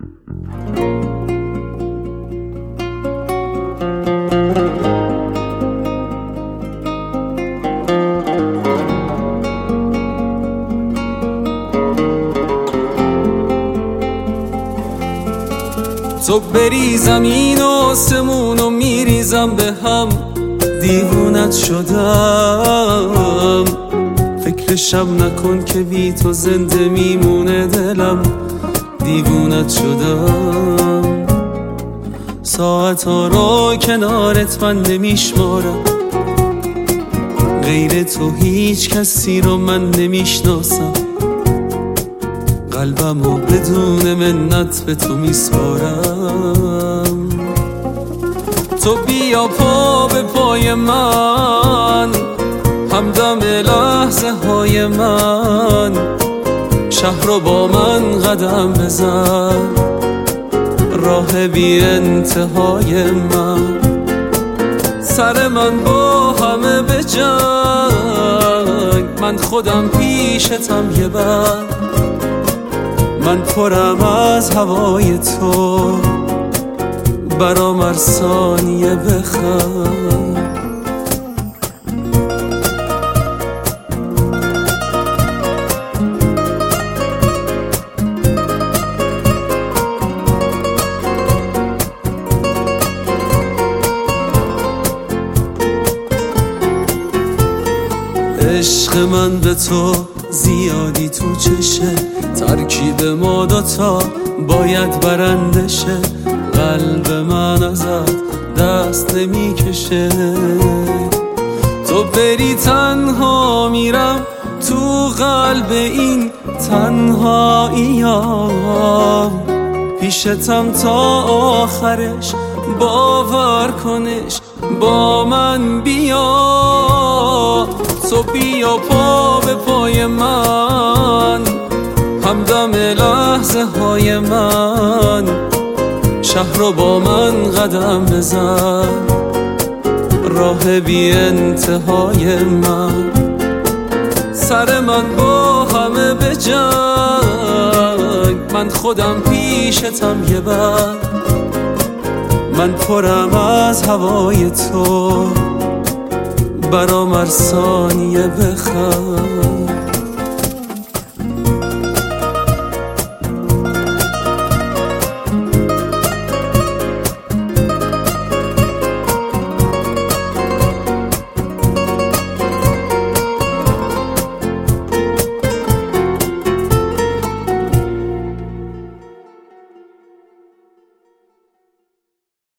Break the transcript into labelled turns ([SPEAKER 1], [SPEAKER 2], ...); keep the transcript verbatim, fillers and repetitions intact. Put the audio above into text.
[SPEAKER 1] تو بری زمین و آسمون و میریزم به هم، دیوونت شدم. فکرشم نکن که بی تو زنده میمونه دلم، دیوونت شدم. ساعت ها رو کنارت من نمیشمارم، غیر تو هیچ کسی رو من نمیشناسم. قلبمو بدون منت به تو میسپارم. تو بیا پا به پای من، همدم لحظه های من. شهر رو با من قدم بزن، راه بی انتهای من. سر من با همه به جنگ، من خودم پیشتم یه بر. من پرم از هوای تو، برام هر ثانیه بخند. عشق من به تو زیادی تو چشه، ترکیب ما دوتا باید برنده شه. قلب من ازت دست نمیکشه، تو بری تنها میرم تو قلب این تنهاییام. پیشتم تا آخرش، باور کنش با من بیا. تو بیا پا به پای من، همدم لحظه های من. شهر رو با من قدم بزن، راه بی انتهای من. سر من با همه به جنگ، من خودم پیشتم یه بر. من پرم از هوای تو، برام هر ثانیه بخند.